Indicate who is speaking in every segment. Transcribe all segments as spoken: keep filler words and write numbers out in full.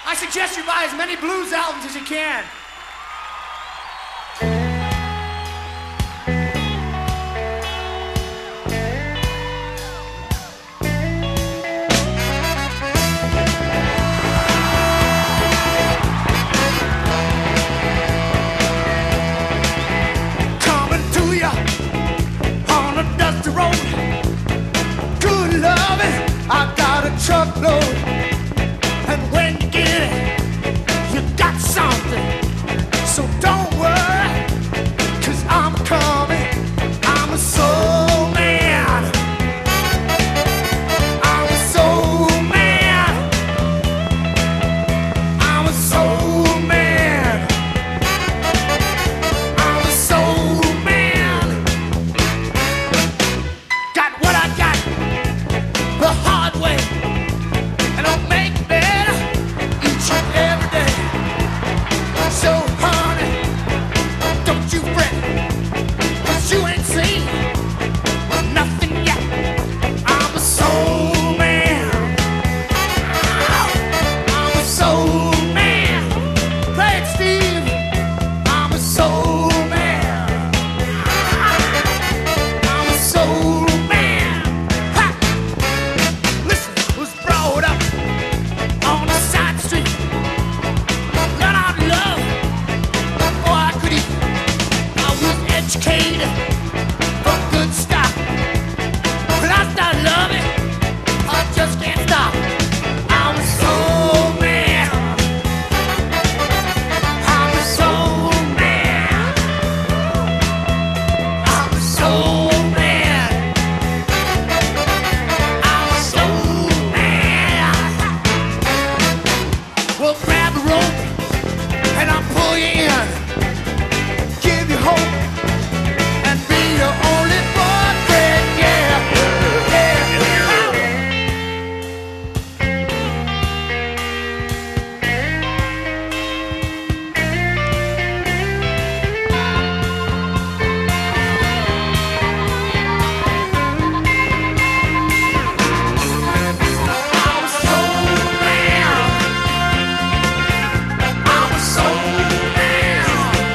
Speaker 1: I suggest you buy as many blues albums as you can. Coming to you on a dusty road. Good loving, I got a truckload. And when you get it, you got something. So don't worry, cause I'm coming. I'm a soul man. I'm a soul man. I'm a soul man. I'm a soul man. Got what I got the hard way. And I'll make better each and every day. So honey, don't you fret, cause you ain't seen nothing yet. I'm a soul man. I'm a soul man. Play it, Steve. I'm a soul man. I'm a soul man. Ha! Listen, was brought up on a side street. Learn out love before I could eat. I was educated for good stuff. When I start loving, I just can't stop. I'm a soul man. I'm a soul man. I'm a soul man. I'm a soul man. Well, grab the rope and I'll pull you in. Give you hope and be your only boyfriend, yeah, yeah. I'm a soul man. I'm a soul man.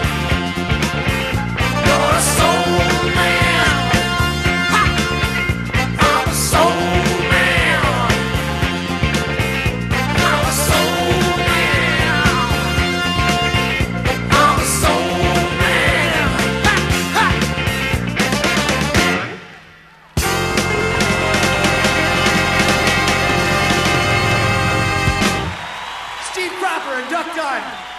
Speaker 1: You're a soul man. Ha! I'm a soul man. I'm a soul man. I'm a soul man. Ha! Ha! Steve Cropper and Duck Dunn.